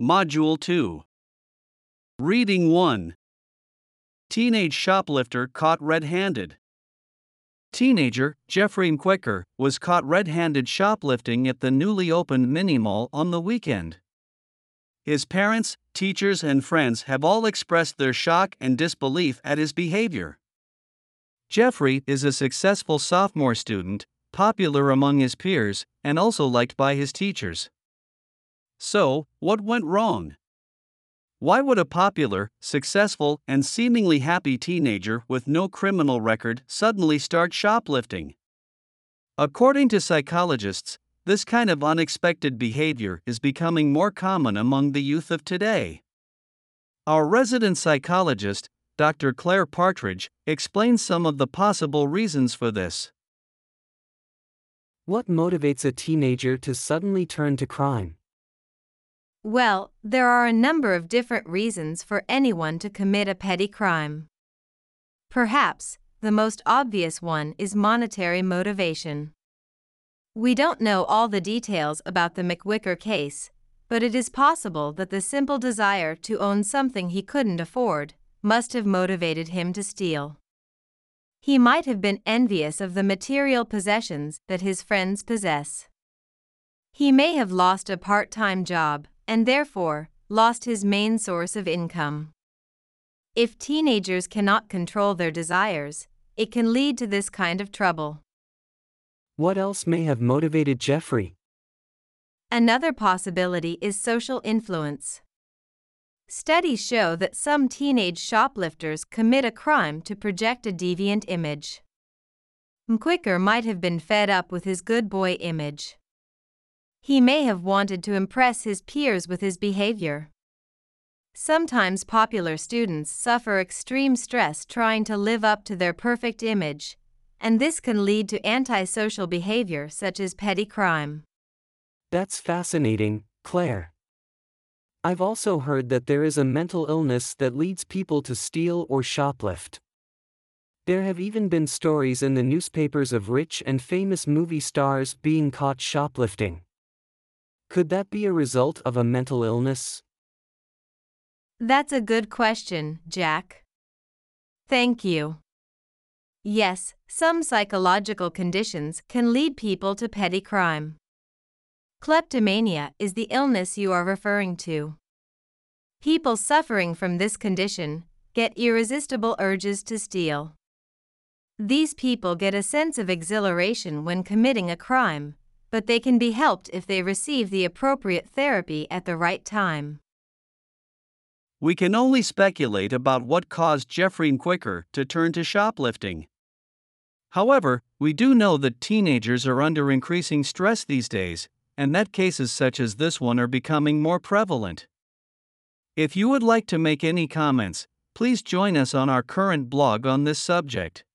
Module 2. Reading 1. Teenage shoplifter caught red-handed. Teenager Jeffrey Mquicker was caught red-handed shoplifting at the newly opened mini-mall on the weekend. His parents, teachers, and friends have all expressed their shock and disbelief at his behavior. Jeffrey is a successful sophomore student, popular among his peers, and also liked by his teachers. So, what went wrong? Why would a popular, successful, and seemingly happy teenager with no criminal record suddenly start shoplifting? According to psychologists, this kind of unexpected behavior is becoming more common among the youth of today. Our resident psychologist, Dr. Claire Partridge, explains some of the possible reasons for this. What motivates a teenager to suddenly turn to crime? Well, there are a number of different reasons for anyone to commit a petty crime. Perhaps, the most obvious one is monetary motivation. We don't know all the details about the Mquicker case, but it is possible that the simple desire to own something he couldn't afford must have motivated him to steal. He might have been envious of the material possessions that his friends possess. He may have lost a part-time job, and therefore, lost his main source of income. If teenagers cannot control their desires, it can lead to this kind of trouble. What else may have motivated Jeffrey? Another possibility is social influence. Studies show that some teenage shoplifters commit a crime to project a deviant image. Mquicker might have been fed up with his good boy image. He may have wanted to impress his peers with his behavior. Sometimes popular students suffer extreme stress trying to live up to their perfect image, and this can lead to antisocial behavior such as petty crime. That's fascinating, Claire. I've also heard that there is a mental illness that leads people to steal or shoplift. There have even been stories in the newspapers of rich and famous movie stars being caught shoplifting. Could that be a result of a mental illness? That's a good question, Jack. Thank you. Yes, some psychological conditions can lead people to petty crime. Kleptomania is the illness you are referring to. People suffering from this condition get irresistible urges to steal. These people get a sense of exhilaration when committing a crime, but they can be helped if they receive the appropriate therapy at the right time. We can only speculate about what caused Jeffrey Mquicker to turn to shoplifting. However, we do know that teenagers are under increasing stress these days, and that cases such as this one are becoming more prevalent. If you would like to make any comments, please join us on our current blog on this subject.